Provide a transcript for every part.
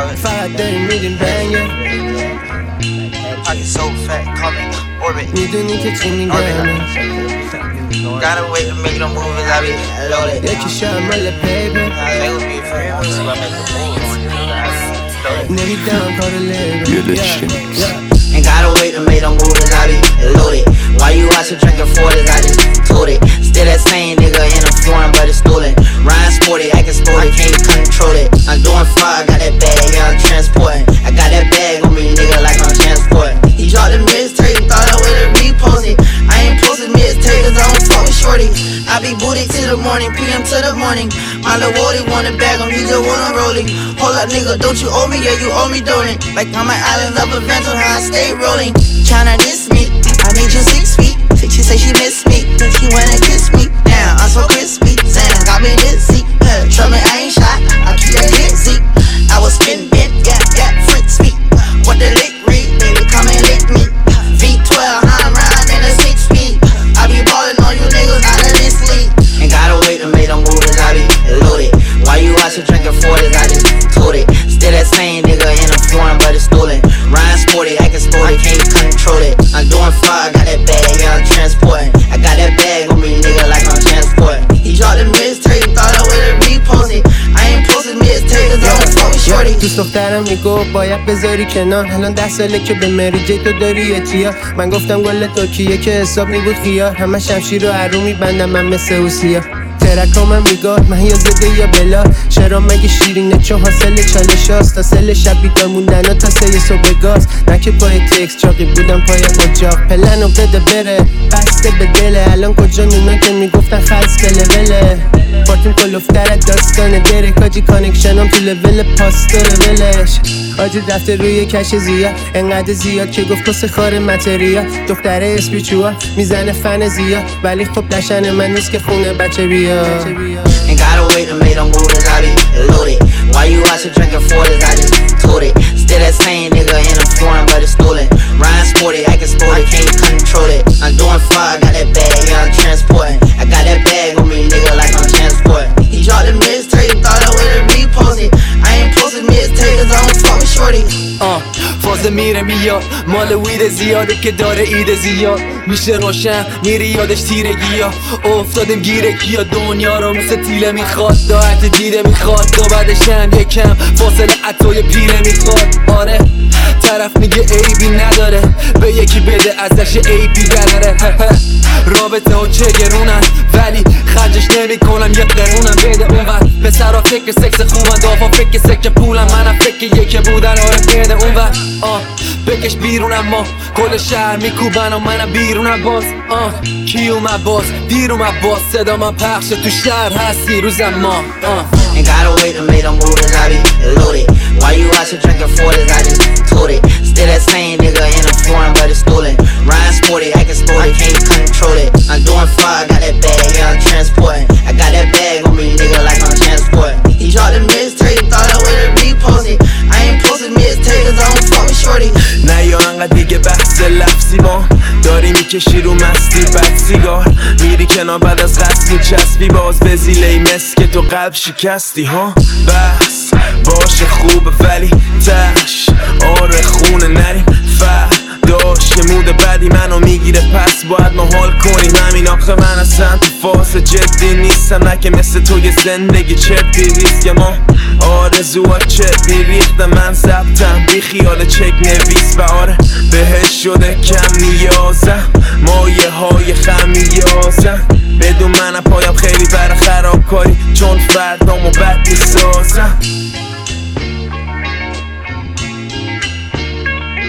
فقط داریم میدیم بنگه Pocket so fat, call me orbit. میدونی که چی میگم Gotta wait to make them movies, I be loaded. یکی شامل پیبه They would be afraid once I make the moves. نمیدم کار لیبه Ain't gotta wait to make them movies, I be loaded. Why you out here drinking 40s, I just told it. Still that same nigga in a foreign, but it's stolen. Ryan sporty, acting sporty, can't control it. I'm doing far, I got that bag, yeah, I'm transporting. I got that bag on me, nigga, like I'm transporting. He dropped the mixtape, thought I would've reposted. I ain't posted mixtape, cause I don't fuck with shorty. I be booty till the morning, PM to the morning. My lil' Wody wanna bag him, he just wanna roll it. Hold up, nigga, don't you owe me? Yeah, you owe me, don't it? Like I'm an island of adventure, how I stay rolling. Tryna diss me, I made you 6 feet. She say she miss me, then she wanna kiss me. Damn, I'm so crispy, Sam got me dizzy. Trust me, I ain't shot, I keep that dizzy. I was spin bent, yeah, Fritz feet. What the lick read, baby, come and lick me. V12, I'm riding in a 6-speed. I be ballin' on you niggas out of this league. Ain't gotta wait to make them movies, I be loaded. Why you out here drinking 40s, I just told it. Still that same nigga in a foreign, but it's stolen. Ryan sporty, acting sporty, can't control it. I'm doing far, I got that bag, yeah, I'm transporting. I got that bag on me, nigga, like I'm transporting. He dropped the mixtape, thought I would've reposted. I ain't posted mixtape, cause I don't fuck with shorty. دوست دخترم میگفت باید بذاری کنار. الان 10 ساله که به مری جی تو داری اتیا. من گفتم گل تو کیه که حساب میبود خیار. همه شمشیر رو عرو میبندم من مثل اوسیا. ترکامم میگاد من یا زده یا بلا. شرام مگه شیرینه چون حاصل چالش هاست. تا سل شب بیدار موندن و تا 3 صبح گاز. نه که پای تکس چاقی بودم پای اجاق. پلنو بده بره بسته به دله. الان کجا اونا که میگفتن خلص بله پارتیم کلوفتر داستانه دره. کاجی کانکشنم تو لول پاستور ولش. آجی رفته روی کش زیاد انقدر زیاد که گفت کس خار متریا. دختره اسپیچوا میزنه فن زیاد. ولی خب دشن من نیست که خونه بچه بیا. Ain't gotta wait to make them movies, I be loaded. Why you out here drinking 40s, I just told it. Still that same nigga in a foreign, but it's stolen. Ryan sporty, acting sporty, can't control it. I'm doing far, I got that bag, yeah, I'm transporting. I got that bag on me, nigga, like I'm transporting. He dropped the mixtape, thought I would've reposted. I ain't posted mixtape, cause I don't fuck with shorty. فاز میره میاد مال وید زیاده که داره ایده زیاد. میشه روشن میری یادش تیرگی ها. افتادم گیرگی ها. دنیا رو مثل تیله میخواد. داعت دیده میخواد. دو بعدشم یکم فاصله عطای پیره میخواد. آره طرف میگه عیبی نداره. به یکی بده ازش عیبی دراره. رابطه ها چه گرونن ولی خرجش نمی کنم. یه قرونم بده اون وقت. پسرا فکر سکس خوبن دافا فکر سکه پولم. منم فکر یکی بودن آره بده اون وقت. بکش بیرونم ما کل شهر میکوبن و منم بیرونم باز. کی اومد باز دیر اومد باز. صدا من پخشه تو شهر هستی روزم ما. Ain't gotta wait to make them movies, I be loaded. Why you out here drinking 40s, I just told it. Still that same nigga in a foreign, but it's stolen. Ryan sporty, acting sporty, can't control it. I'm doing far, I got that bag, yeah, I'm transporting. I got that bag on me, nigga, like I'm transporting. He dropped the mixtape, thought I would've reposted. I ain't posted mixtape, cause I don't fuck with shorty. نه یا انقدر دیگه بحث لفظی ما داری میکشی رو مستی بد سیگار. میری کنار بعد از قصد میچسبی باز به زیله مس که تو قلب شکستی ها. بس باشه خوبه ولی تش آره خونه نریم فرداش که مود بدی منو میگیره. پس باید ما حال کنیم. همین آخه من اصلا تو فاز جدی نیستم. نه که مثل تو یه زندگی چپی ریست که ما آرزوها چپی ریختم. من ضبطم بی خیال چک نویس و آره بهش شده کم نیازم. مایه های خمیازم بدون منم پایم خیلی برای خرابکاری. چون فردامو بد میسازم.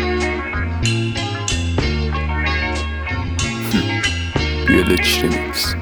Village Remix.